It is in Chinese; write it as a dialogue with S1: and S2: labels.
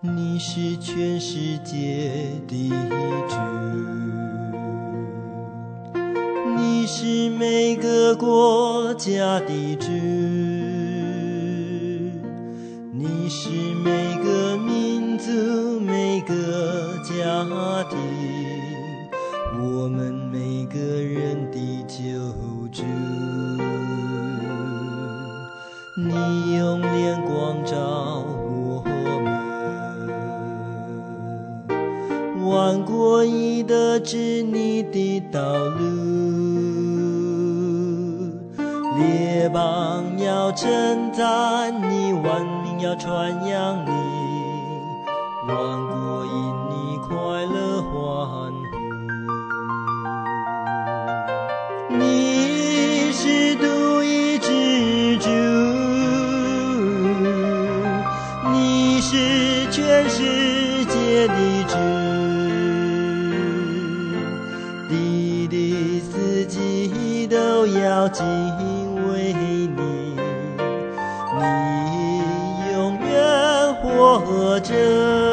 S1: 你是全世界的主，你是每个国家的主，你是每个民族每个家庭，我们每个人的救主。你用脸光照我们，万国已得知你的道路，列邦要称赞你，万民要传扬你，万国因你快乐欢呼。你是独一之主，你是全世界的主，地的四季都要敬畏你，你永远活着。